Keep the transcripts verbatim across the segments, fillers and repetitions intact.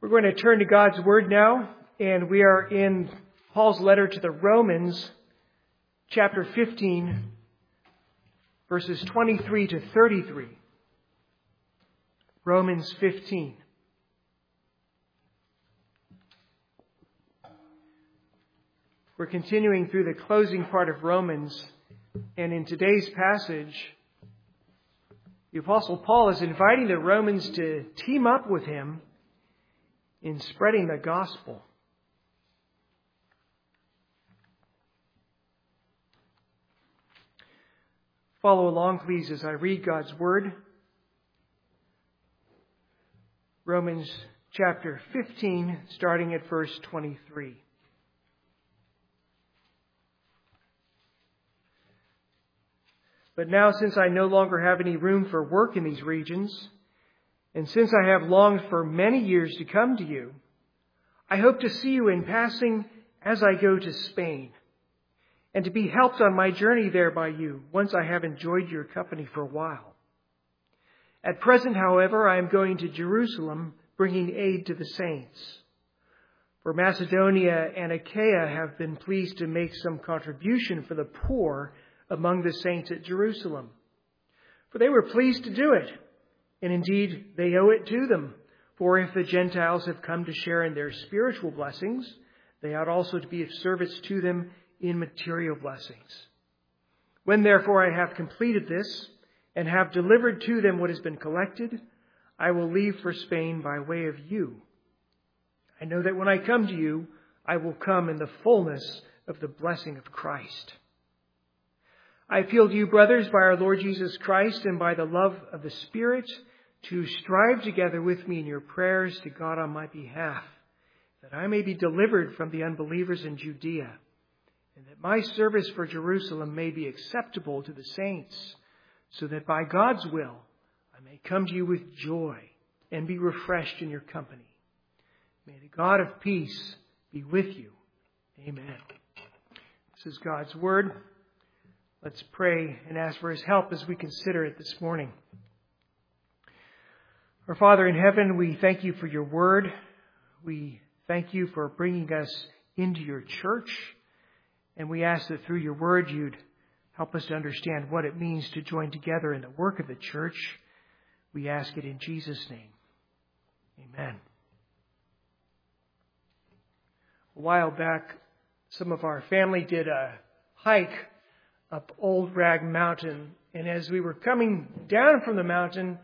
We're going to turn to God's Word now, and we are in Paul's letter to the Romans, chapter fifteen, verses twenty-three to thirty-three. Romans fifteen. We're continuing through the closing part of Romans, and in today's passage, the Apostle Paul is inviting the Romans to team up with him in spreading the gospel. Follow along, please, as I read God's Word. Romans chapter fifteen, starting at verse twenty-three. But now, since I no longer have any room for work in these regions, and since I have longed for many years to come to you, I hope to see you in passing as I go to Spain, and to be helped on my journey there by you, once I have enjoyed your company for a while. At present, however, I am going to Jerusalem, bringing aid to the saints. For Macedonia and Achaia have been pleased to make some contribution for the poor among the saints at Jerusalem. For they were pleased to do it, and indeed they owe it to them. For if the Gentiles have come to share in their spiritual blessings, they ought also to be of service to them in material blessings. When therefore I have completed this, and have delivered to them what has been collected, I will leave for Spain by way of you. I know that when I come to you, I will come in the fullness of the blessing of Christ. I appeal to you, brothers, by our Lord Jesus Christ and by the love of the Spirit, to strive together with me in your prayers to God on my behalf, that I may be delivered from the unbelievers in Judea, and that my service for Jerusalem may be acceptable to the saints, so that by God's will I may come to you with joy and be refreshed in your company. May the God of peace be with you. Amen. This is God's Word. Let's pray and ask for His help as we consider it this morning. Our Father in heaven, we thank you for your Word. We thank you for bringing us into your church. And we ask that through your Word you'd help us to understand what it means to join together in the work of the church. We ask it in Jesus' name. Amen. A while back, some of our family did a hike up Old Rag Mountain. And as we were coming down from the mountain,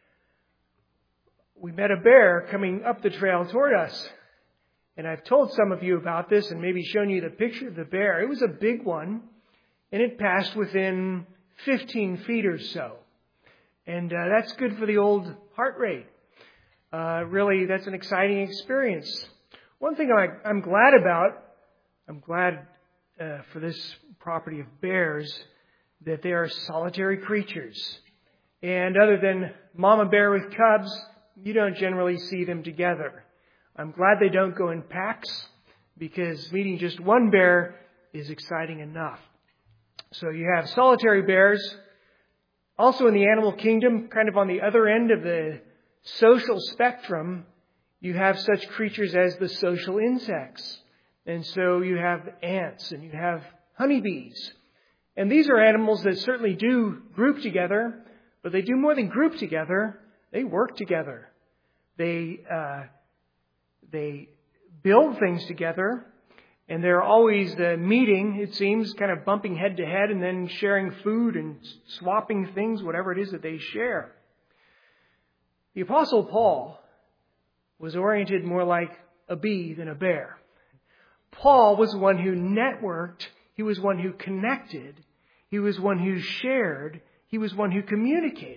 we met a bear coming up the trail toward us. And I've told some of you about this and maybe shown you the picture of the bear. It was a big one, and it passed within fifteen feet or so. And uh, that's good for the old heart rate. Uh, really, that's an exciting experience. One thing I, I'm glad about, I'm glad uh, for this property of bears, that they are solitary creatures. And other than mama bear with cubs, you don't generally see them together. I'm glad they don't go in packs, because meeting just one bear is exciting enough. So you have solitary bears. Also in the animal kingdom, kind of on the other end of the social spectrum, you have such creatures as the social insects. And so you have ants and you have honeybees. And these are animals that certainly do group together, but they do more than group together. They work together. They uh, they build things together, and they're always uh, meeting, it seems, kind of bumping head to head and then sharing food and swapping things, whatever it is that they share. The Apostle Paul was oriented more like a bee than a bear. Paul was one who networked. He was one who connected. He was one who shared. He was one who communicated.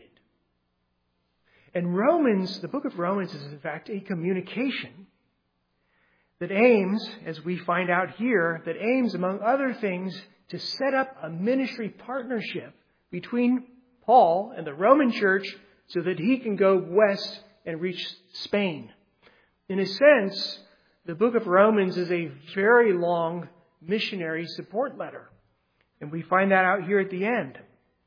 And Romans, the book of Romans is in fact a communication that aims, as we find out here, that aims, among other things, to set up a ministry partnership between Paul and the Roman church so that he can go west and reach Spain. In a sense, the book of Romans is a very long missionary support letter. And we find that out here at the end.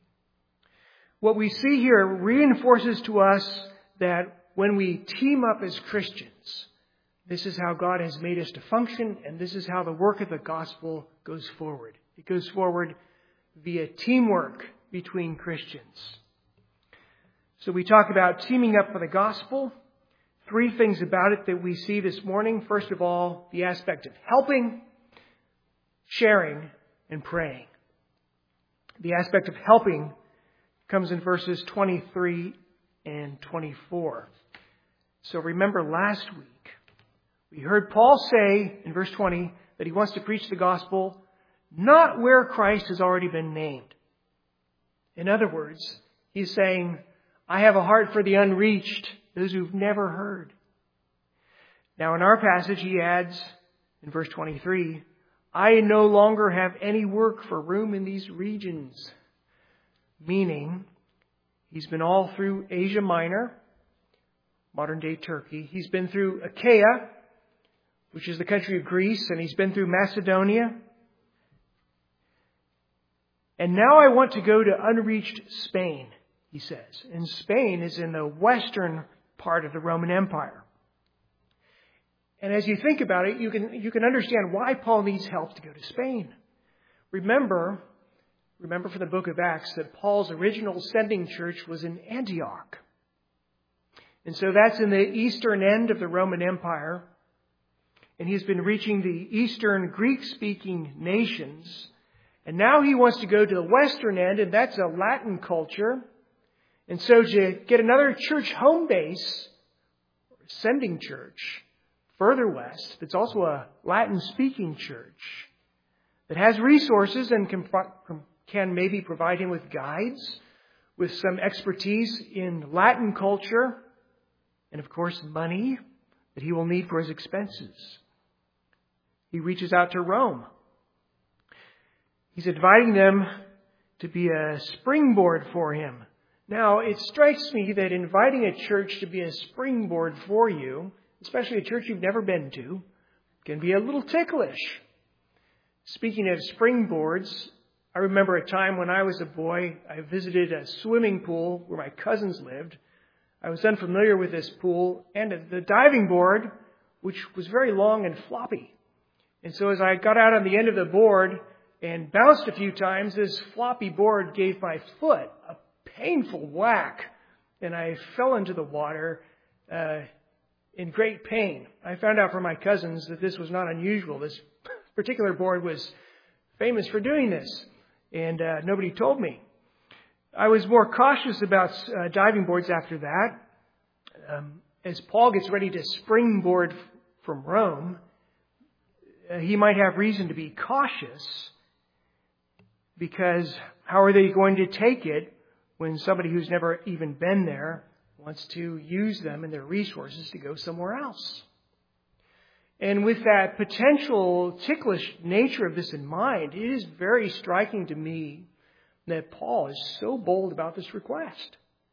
What we see here reinforces to us that when we team up as Christians, This is how God has made us to function, and this is how the work of the gospel goes forward. It goes forward via teamwork between Christians. So we talk about teaming up for the gospel. Three things about it that we see this morning. First of all, the aspect of helping, sharing, and praying. The aspect of helping comes in verses twenty-three and twenty-four. So remember last week, we heard Paul say in verse twenty that he wants to preach the gospel not where Christ has already been named. In other words, he's saying, I have a heart for the unreached, those who've never heard. Now in our passage, he adds in verse twenty-three, I no longer have any work for room in these regions. Meaning, he's been all through Asia Minor, modern day Turkey. He's been through Achaia, which is the country of Greece, and he's been through Macedonia. And now I want to go to unreached Spain, he says. And Spain is in the western part of the Roman Empire. And as you think about it, you can you can understand why Paul needs help to go to Spain. Remember, remember from the book of Acts that Paul's original sending church was in Antioch. And so that's in the eastern end of the Roman Empire. And he's been reaching the eastern Greek-speaking nations. And now he wants to go to the western end, and that's a Latin culture. And so to get another church home base, sending church, further west, that's also a Latin-speaking church that has resources and can, can maybe provide him with guides, with some expertise in Latin culture, and of course money that he will need for his expenses. He reaches out to Rome. He's inviting them to be a springboard for him. Now, it strikes me that inviting a church to be a springboard for you, especially a church you've never been to, can be a little ticklish. Speaking of springboards, I remember a time when I was a boy, I visited a swimming pool where my cousins lived. I was unfamiliar with this pool and the diving board, which was very long and floppy. And so as I got out on the end of the board and bounced a few times, this floppy board gave my foot a painful whack, and I fell into the water uh, in great pain. I found out from my cousins that this was not unusual. This particular board was famous for doing this, and uh, nobody told me. I was more cautious about uh, diving boards after that. Um, as Paul gets ready to springboard from Rome, uh, he might have reason to be cautious, because how are they going to take it when somebody who's never even been there wants to use them and their resources to go somewhere else? And with that potential ticklish nature of this in mind, it is very striking to me that Paul is so bold about this request.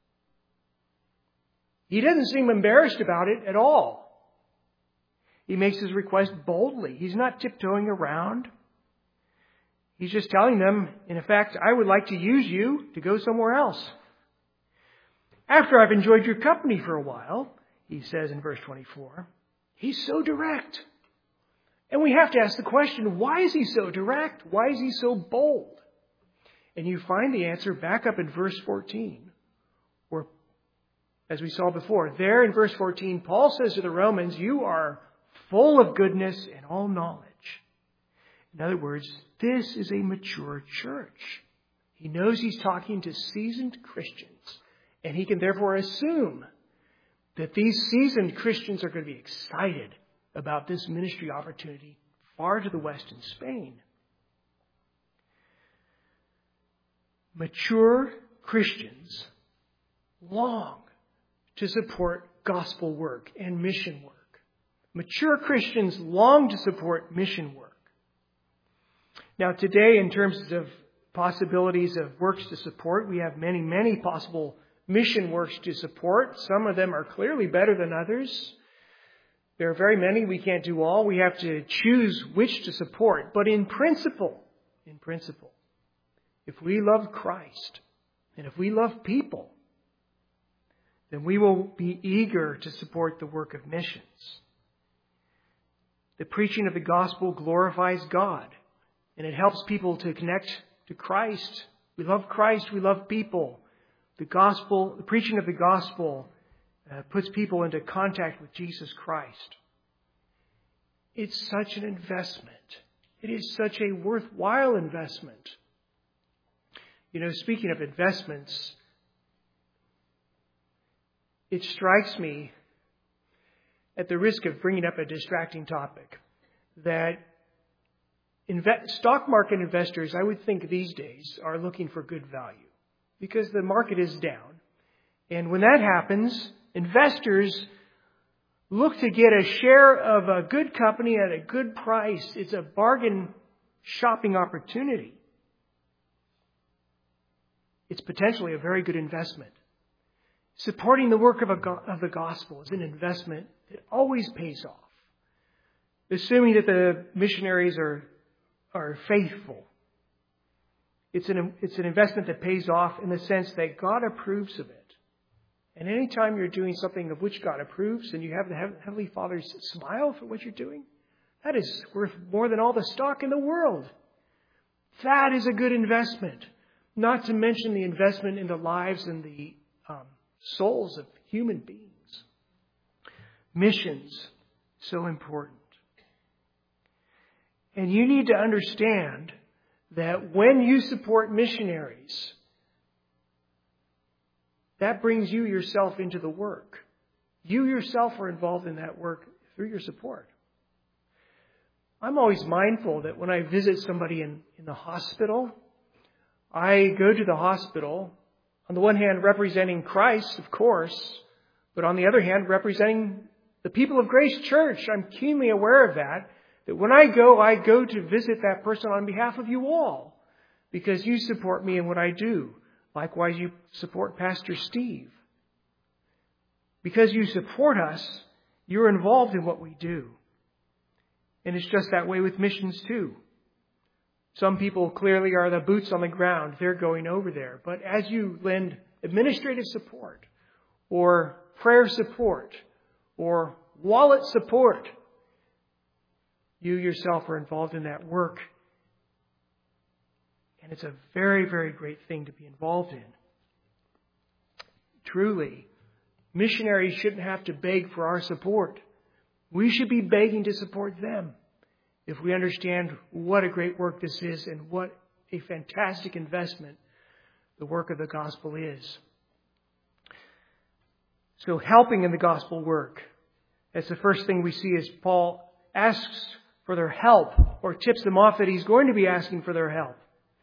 He doesn't seem embarrassed about it at all. He makes his request boldly. He's not tiptoeing around. He's just telling them, in effect, I would like to use you to go somewhere else. After I've enjoyed your company for a while, he says in verse twenty-four, he's so direct. And we have to ask the question, why is he so direct? Why is he so bold? And you find the answer back up in verse fourteen, where, as we saw before, there in verse fourteen, Paul says to the Romans, you are full of goodness and all knowledge. In other words, this is a mature church. He knows he's talking to seasoned Christians, and he can therefore assume that these seasoned Christians are going to be excited about this ministry opportunity far to the west in Spain. Mature Christians long to support gospel work and mission work. Mature Christians long to support mission work. Now today, in terms of possibilities of works to support, we have many, many possible mission works to support. Some of them are clearly better than others. There are very many. We can't do all. We have to choose which to support. But in principle, in principle, if we love Christ and if we love people, then we will be eager to support the work of missions. The preaching of the gospel glorifies God, and it helps people to connect to Christ. We love Christ. We love people. The gospel, the preaching of the gospel uh, puts people into contact with Jesus Christ. It's such an investment. It is such a worthwhile investment. You know, speaking of investments, it strikes me, at the risk of bringing up a distracting topic, that inve- stock market investors, I would think these days, are looking for good value because the market is down. And when that happens, investors look to get a share of a good company at a good price. It's a bargain shopping opportunity. It's potentially a very good investment. Supporting the work of, a go- of the gospel is an investment that always pays off. Assuming that the missionaries are, are faithful. It's an, it's an investment that pays off in the sense that God approves of it. And anytime you're doing something of which God approves and you have the Heavenly Father's smile for what you're doing, that is worth more than all the stock in the world. That is a good investment. Not to mention the investment in the lives and the um, souls of human beings. Missions, so important. And you need to understand that when you support missionaries, that brings you yourself into the work. You yourself are involved in that work through your support. I'm always mindful that when I visit somebody in, in the hospital, I go to the hospital, on the one hand representing Christ, of course, but on the other hand representing the people of Grace Church. I'm keenly aware of that, that when I go, I go to visit that person on behalf of you all, because you support me in what I do. Likewise, you support Pastor Steve. Because you support us, you're involved in what we do. And it's just that way with missions too. Some people clearly are the boots on the ground. They're going over there. But as you lend administrative support or prayer support or wallet support, you yourself are involved in that work. And it's a very, very great thing to be involved in. Truly, missionaries shouldn't have to beg for our support. We should be begging to support them if we understand what a great work this is and what a fantastic investment the work of the gospel is. So helping in the gospel work. That's the first thing we see as Paul asks for their help or tips them off that he's going to be asking for their help.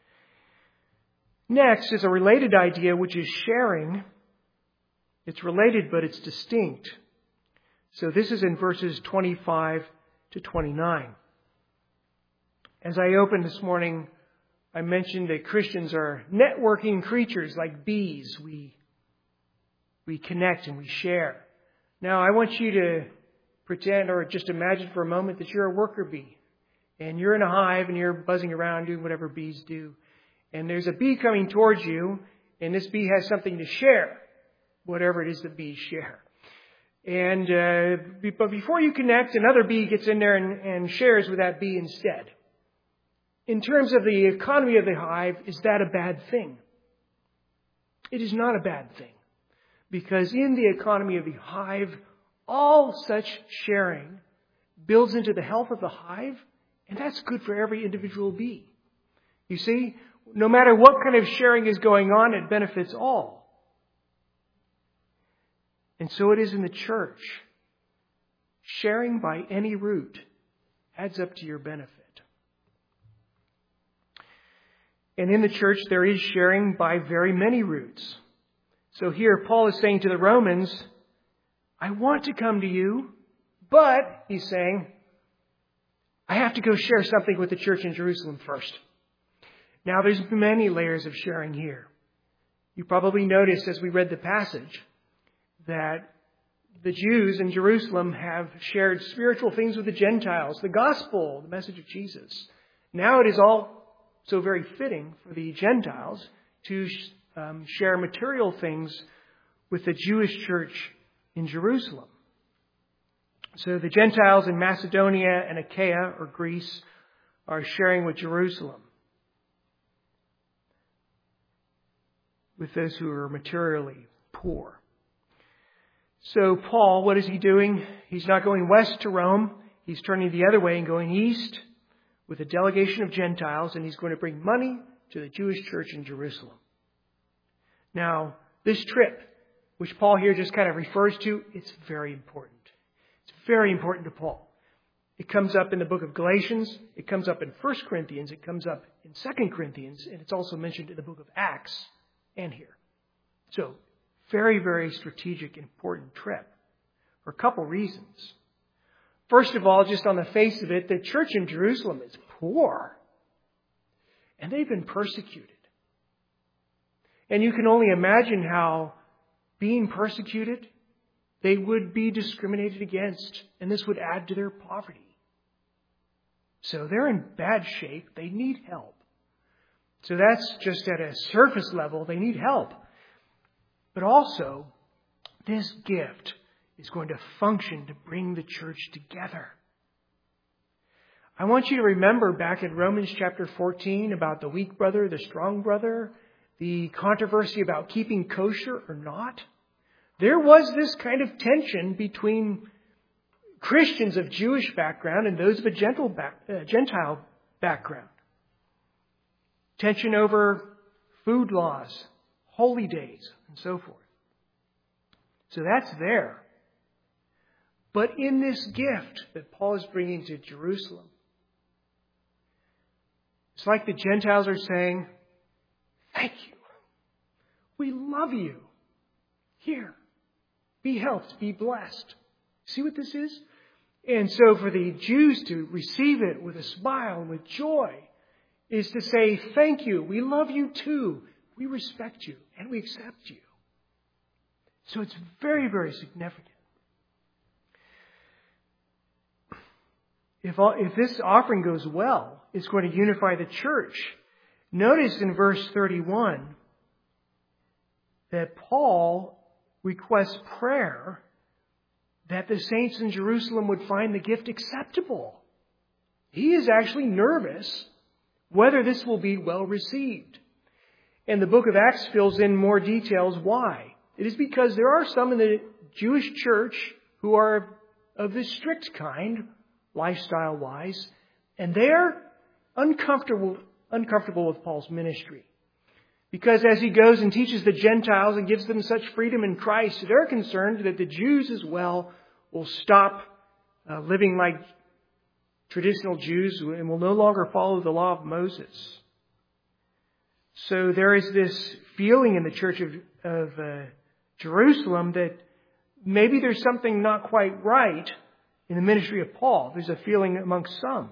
Next is a related idea, which is sharing. It's related, but it's distinct. So this is in verses twenty-five to twenty-nine. As I opened this morning, I mentioned that Christians are networking creatures like bees. We, we connect and we share. Now, I want you to pretend or just imagine for a moment that you're a worker bee. And you're in a hive and you're buzzing around doing whatever bees do. And there's a bee coming towards you, and this bee has something to share, whatever it is that bees share. And uh, but before you connect, another bee gets in there and, and shares with that bee instead. In terms of the economy of the hive, is that a bad thing? It is not a bad thing. Because in the economy of the hive, all such sharing builds into the health of the hive, and that's good for every individual bee. You see, no matter what kind of sharing is going on, it benefits all. And so it is in the church. Sharing by any route adds up to your benefit. And in the church, there is sharing by very many routes. So here, Paul is saying to the Romans, I want to come to you, but, he's saying, I have to go share something with the church in Jerusalem first. Now, there's many layers of sharing here. You probably noticed as we read the passage that the Jews in Jerusalem have shared spiritual things with the Gentiles, the gospel, the message of Jesus. Now it is all so very fitting for the Gentiles to um, share material things with the Jewish church in Jerusalem. So the Gentiles in Macedonia and Achaia, or Greece, are sharing with Jerusalem, with those who are materially poor. So Paul, what is he doing? He's not going west to Rome. He's turning the other way and going east with a delegation of Gentiles, and he's going to bring money to the Jewish church in Jerusalem. Now, this trip, which Paul here just kind of refers to, it's very important. It's very important to Paul. It comes up in the book of Galatians. It comes up in First Corinthians. It comes up in Second Corinthians. And it's also mentioned in the book of Acts and here. So, very, very strategic, important trip for a couple reasons. First of all, just on the face of it, the church in Jerusalem is poor. And they've been persecuted. And you can only imagine how being persecuted, they would be discriminated against. And this would add to their poverty. So they're in bad shape. They need help. So that's just at a surface level. They need help. But also, this gift is going to function to bring the church together. I want you to remember back in Romans chapter fourteen about the weak brother, the strong brother, the controversy about keeping kosher or not. There was this kind of tension between Christians of Jewish background and those of a Gentile background. Tension over food laws, holy days, and so forth. So that's there. But in this gift that Paul is bringing to Jerusalem, it's like the Gentiles are saying, thank you. We love you. Here, be helped, be blessed. See what this is? And so for the Jews to receive it with a smile and with joy is to say, thank you. We love you too. We respect you and we accept you. So it's very, very significant. If, all, if this offering goes well, it's going to unify the church. Notice in verse thirty-one that Paul requests prayer that the saints in Jerusalem would find the gift acceptable. He is actually nervous whether this will be well received. And the book of Acts fills in more details why. It is because there are some in the Jewish church who are of this strict kind, lifestyle-wise, and they're uncomfortable, uncomfortable with Paul's ministry. Because as he goes and teaches the Gentiles and gives them such freedom in Christ, they're concerned that the Jews as well will stop uh, living like traditional Jews and will no longer follow the law of Moses. So there is this feeling in the church of, of uh, Jerusalem that maybe there's something not quite right in the ministry of Paul. There's a feeling amongst some.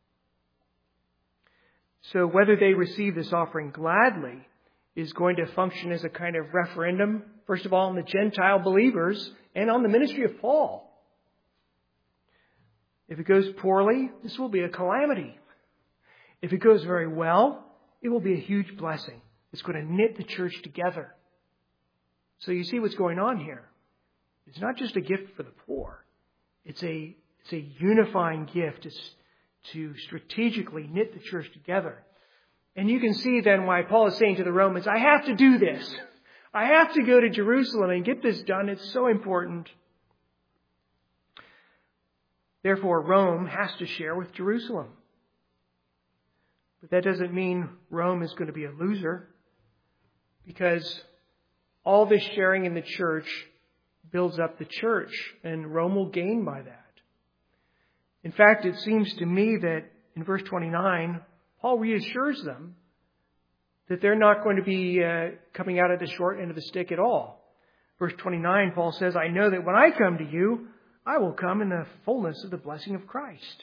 So whether they receive this offering gladly is going to function as a kind of referendum, first of all, on the Gentile believers and on the ministry of Paul. If it goes poorly, this will be a calamity. If it goes very well, it will be a huge blessing. It's going to knit the church together. So you see what's going on here. It's not just a gift for the poor. It's a, it's a unifying gift. It's to strategically knit the church together. And you can see then why Paul is saying to the Romans, I have to do this. I have to go to Jerusalem and get this done. It's so important. Therefore, Rome has to share with Jerusalem. But that doesn't mean Rome is going to be a loser, because all this sharing in the church builds up the church, and Rome will gain by that. In fact, it seems to me that in verse twenty-nine, Paul reassures them that they're not going to be uh, coming out at the short end of the stick at all. Verse twenty-nine, Paul says, I know that when I come to you, I will come in the fullness of the blessing of Christ.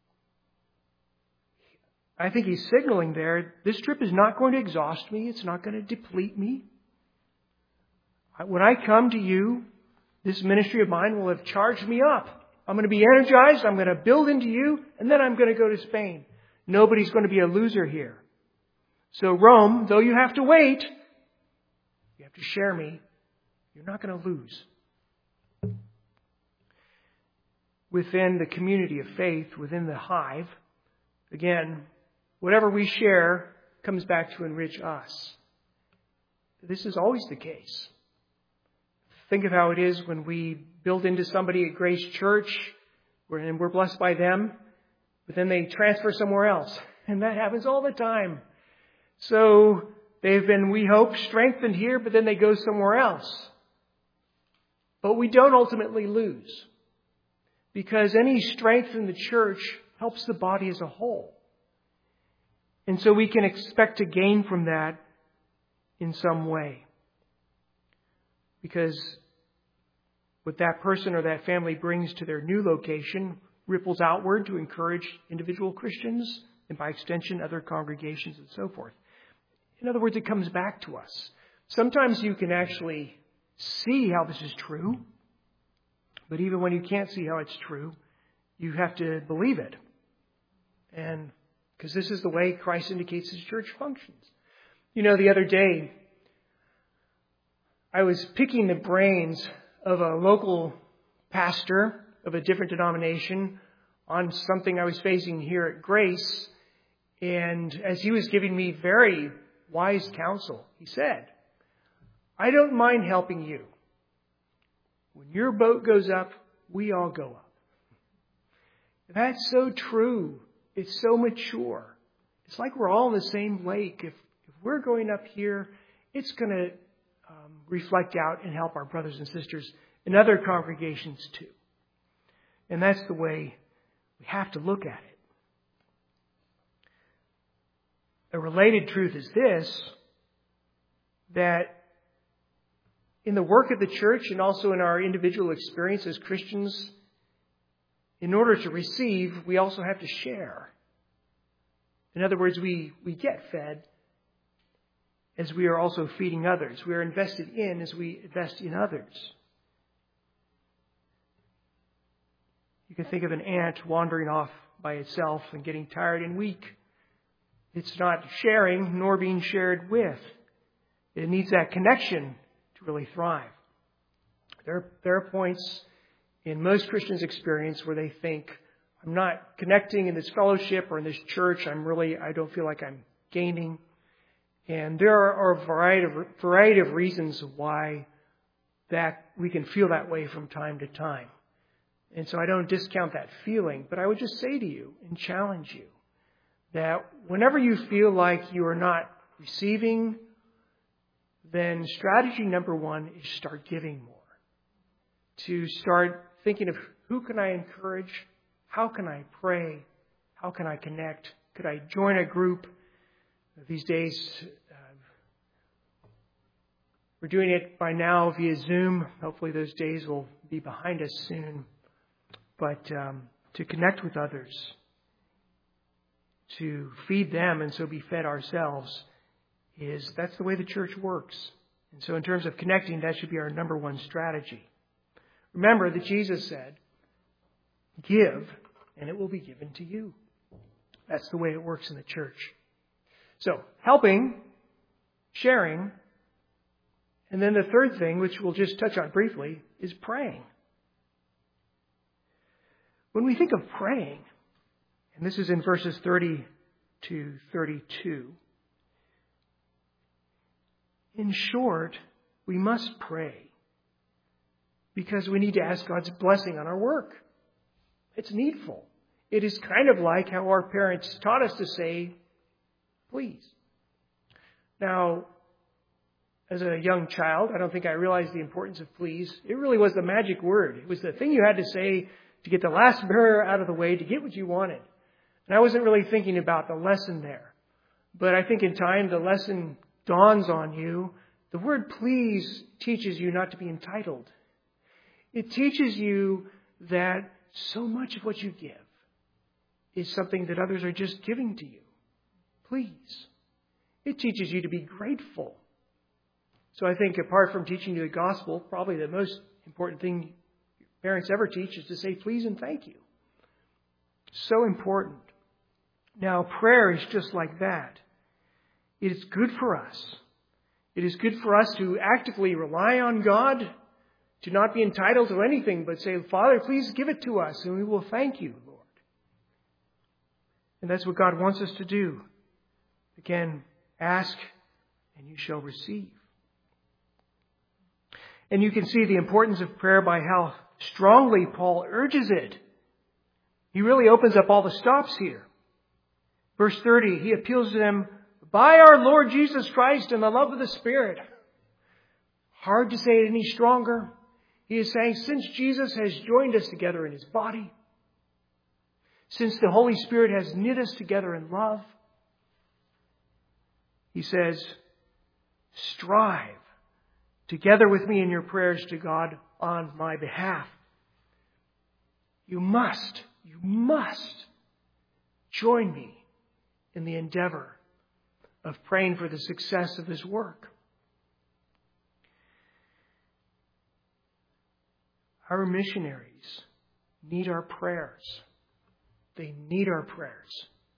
I think he's signaling there, this trip is not going to exhaust me. It's not going to deplete me. When I come to you, this ministry of mine will have charged me up. I'm going to be energized. I'm going to build into you. And then I'm going to go to Spain. Nobody's going to be a loser here. So Rome, though you have to wait, you have to share me. You're not going to lose. within the community of faith, within the hive, again, whatever we share comes back to enrich us. This is always the case. Think of how it is when we build into somebody at Grace Church and we're blessed by them, but then they transfer somewhere else. And that happens all the time. So they've been, we hope, strengthened here, but then they go somewhere else. But we don't ultimately lose, because any strength in the church helps the body as a whole. And so we can expect to gain from that in some way. Because what that person or that family brings to their new location ripples outward to encourage individual Christians and by extension other congregations and so forth. In other words, it comes back to us. Sometimes you can actually see how this is true, but even when you can't see how it's true, you have to believe it. And because this is the way Christ indicates His church functions. You know, the other day, I was picking the brains of a local pastor of a different denomination on something I was facing here at Grace. And as he was giving me very wise counsel, he said, I don't mind helping you. When your boat goes up, we all go up. That's so true. It's so mature. It's like we're all in the same lake. If, if we're going up here, it's going to um, reflect out and help our brothers and sisters in other congregations too. And that's the way we have to look at it. A related truth is this, that in the work of the church and also in our individual experience as Christians, in order to receive, we also have to share. In other words, we, we get fed as we are also feeding others. We are invested in as we invest in others. You can think of an ant wandering off by itself and getting tired and weak. It's not sharing nor being shared with. It needs that connection to really thrive. There, there are points in most Christians' experience where they think, I'm not connecting in this fellowship or in this church. I'm really, I don't feel like I'm gaining. And there are a variety of, variety of reasons why that we can feel that way from time to time. And so I don't discount that feeling, but I would just say to you and challenge you that whenever you feel like you are not receiving, then strategy number one is start giving more. To start thinking of who can I encourage? How can I pray? How can I connect? Could I join a group? These days, uh, we're doing it by now via Zoom. Hopefully those days will be behind us soon. But um, to connect with others, to feed them and so be fed ourselves, is that's the way the church works. And so in terms of connecting, that should be our number one strategy. Remember that Jesus said, give and it will be given to you. That's the way it works in the church. So helping, sharing, and then the third thing, which we'll just touch on briefly, is praying. When we think of praying, and this is in verses thirty to thirty-two, in short, we must pray because we need to ask God's blessing on our work. It's needful. It is kind of like how our parents taught us to say, please. Now, as a young child, I don't think I realized the importance of please. It really was the magic word. It was the thing you had to say to get the last barrier out of the way, to get what you wanted. And I wasn't really thinking about the lesson there. But I think in time, the lesson dawns on you. The word please teaches you not to be entitled. It teaches you that so much of what you give is something that others are just giving to you. Please. It teaches you to be grateful. So I think apart from teaching you the gospel, probably the most important thing parents ever teach is to say please and thank you. So important. Now, prayer is just like that. It is good for us. It is good for us to actively rely on God, To not be entitled to anything, but say, Father, please give it to us, and we will thank you, Lord. And that's what God wants us to do. Again, ask, and you shall receive. And you can see the importance of prayer by how strongly Paul urges it. He really opens up all the stops here. Verse thirty, he appeals to them, by our Lord Jesus Christ and the love of the Spirit. Hard to say it any stronger. He is saying, since Jesus has joined us together in His body, since the Holy Spirit has knit us together in love, he says, strive together with me in your prayers to God on my behalf. You must, you must join me in the endeavor of praying for the success of this work. Our missionaries need our prayers. They need our prayers.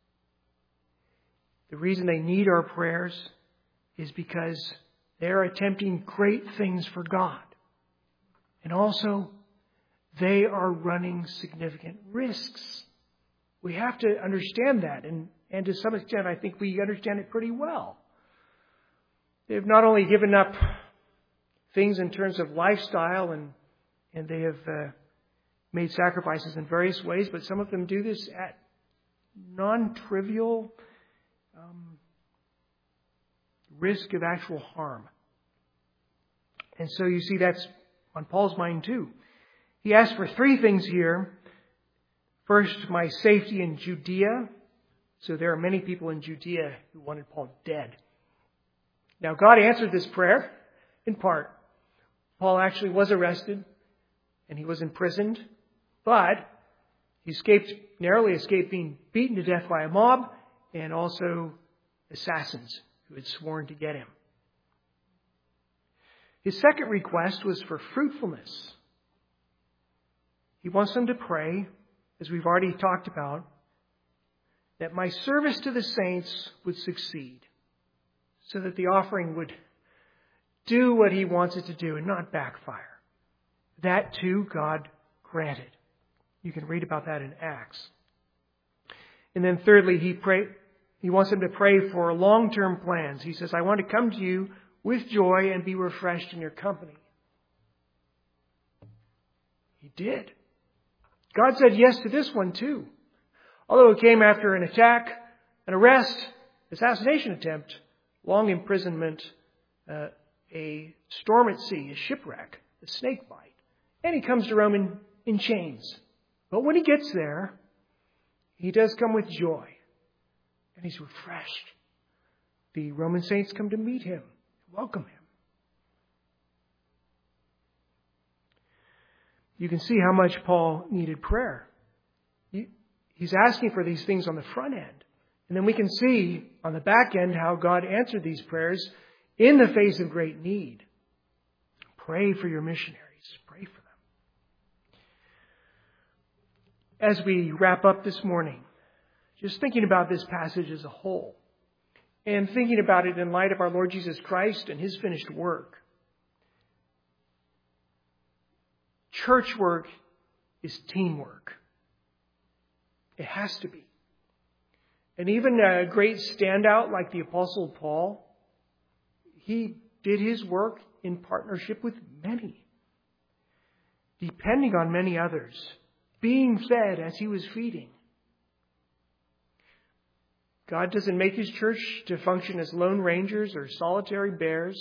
The reason they need our prayers is because they're attempting great things for God. And also, they are running significant risks. We have to understand that. And, and to some extent, I think we understand it pretty well. They've not only given up things in terms of lifestyle and And they have uh, made sacrifices in various ways, but some of them do this at non-trivial um, risk of actual harm. And so you see that's on Paul's mind too. He asks for three things here. First, my safety in Judea. So there are many people in Judea who wanted Paul dead. Now God answered this prayer in part. Paul actually was arrested. And he was imprisoned, but he escaped, narrowly escaped being beaten to death by a mob and also assassins who had sworn to get him. His second request was for fruitfulness. He wants them to pray, as we've already talked about, that my service to the saints would succeed, so that the offering would do what he wants it to do and not backfire. That too God granted. You can read about that in Acts. And then thirdly, he pray, he wants them to pray for long-term plans. He says, I want to come to you with joy and be refreshed in your company. He did. God said yes to this one too. Although it came after an attack, an arrest, assassination attempt, long imprisonment, uh, a storm at sea, a shipwreck, a snake bite. And he comes to Rome in, in chains. But when he gets there, he does come with joy. And he's refreshed. The Roman saints come to meet him, welcome him. You can see how much Paul needed prayer. He, he's asking for these things on the front end. And then we can see on the back end how God answered these prayers in the face of great need. Pray for your missionaries. Pray for them. As we wrap up this morning, just thinking about this passage as a whole, and thinking about it in light of our Lord Jesus Christ and His finished work. Church work is teamwork. It has to be. And even a great standout like the Apostle Paul, he did his work in partnership with many, depending on many others, being fed as he was feeding. God doesn't make His church to function as lone rangers or solitary bears.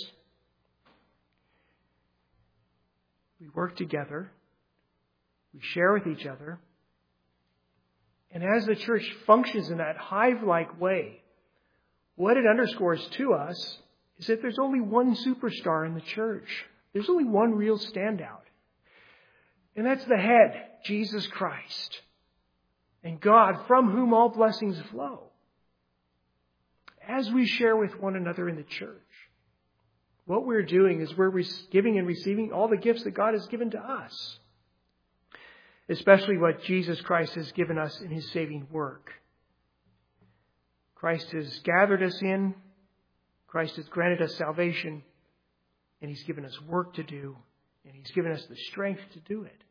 We work together. We share with each other. And as the church functions in that hive-like way, what it underscores to us is that there's only one superstar in the church. There's only one real standout. And that's the head, Jesus Christ. And God, from whom all blessings flow. As we share with one another in the church, what we're doing is we're giving and receiving all the gifts that God has given to us. Especially what Jesus Christ has given us in His saving work. Christ has gathered us in. Christ has granted us salvation. And He's given us work to do And He's given us the strength to do it.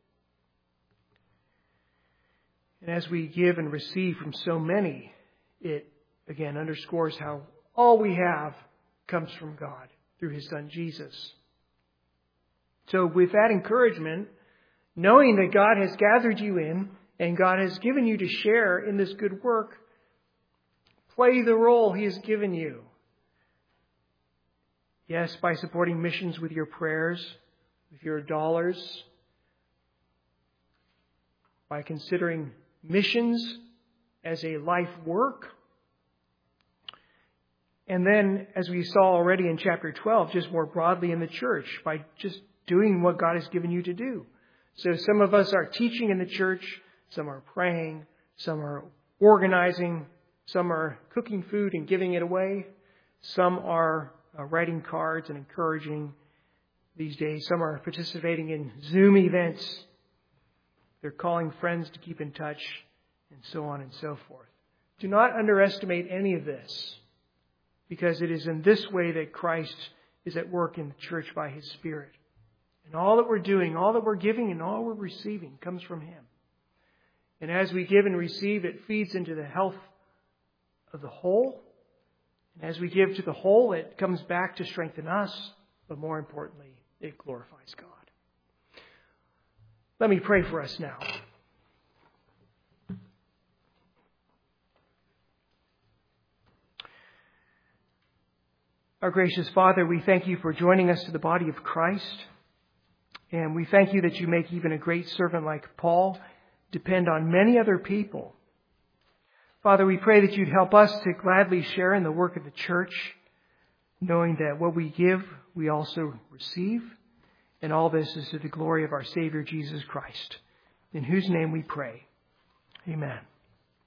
And as we give and receive from so many, it again underscores how all we have comes from God through His Son Jesus. So with that encouragement, knowing that God has gathered you in and God has given you to share in this good work, play the role He has given you. Yes, by supporting missions with your prayers, with your dollars, by considering missions as a life work. And then, as we saw already in chapter twelve, just more broadly in the church, by just doing what God has given you to do. So some of us are teaching in the church, some are praying, some are organizing, some are cooking food and giving it away, some are uh, writing cards and encouraging these days, some are participating in Zoom events. They're calling friends to keep in touch, and so on and so forth. Do not underestimate any of this, because it is in this way that Christ is at work in the church by His Spirit. And all that we're doing, all that we're giving, and all we're receiving comes from Him. And as we give and receive, it feeds into the health of the whole. And as we give to the whole, it comes back to strengthen us, but more importantly, it glorifies God. Let me pray for us now. Our gracious Father, we thank You for joining us to the body of Christ. And we thank You that You make even a great servant like Paul depend on many other people. Father, we pray that You'd help us to gladly share in the work of the church, knowing that what we give, we also receive. And all this is to the glory of our Savior, Jesus Christ, in whose name we pray. Amen.